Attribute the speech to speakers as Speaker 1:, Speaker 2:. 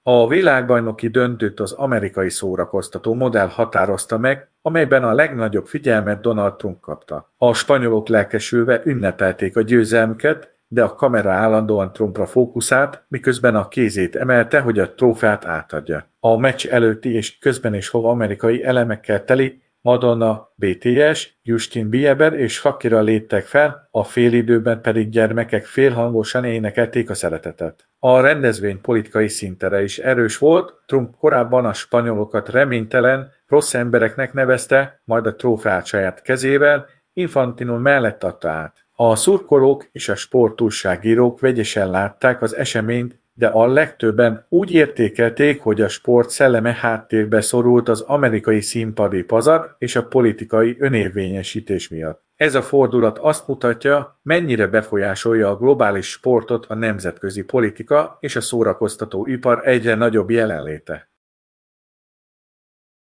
Speaker 1: A világbajnoki döntőt az amerikai szórakoztató modell határozta meg, amelyben a legnagyobb figyelmet Donald Trump kapta. A spanyolok lelkesülve ünnepelték a győzelmüket, de a kamera állandóan Trumpra fókuszált, miközben a kézét emelte, hogy a trófeát átadja. A meccs előtti és közben is amerikai elemekkel teli Madonna, BTS, Justin Bieber és Shakira léptek fel, a félidőben pedig gyermekek félhangosan énekelték a szeretetet. A rendezvény politikai szintere is erős volt, Trump korábban a spanyolokat reménytelen, rossz embereknek nevezte, majd a trófeát saját kezével Infantino mellett adta át. A szurkolók és a sportújságírók vegyesen látták az eseményt, de a legtöbben úgy értékelték, hogy a sport szelleme háttérbe szorult az amerikai színpadi pazar és a politikai önérvényesítés miatt. Ez a fordulat azt mutatja, mennyire befolyásolja a globális sportot a nemzetközi politika és a szórakoztató ipar egyre nagyobb jelenléte.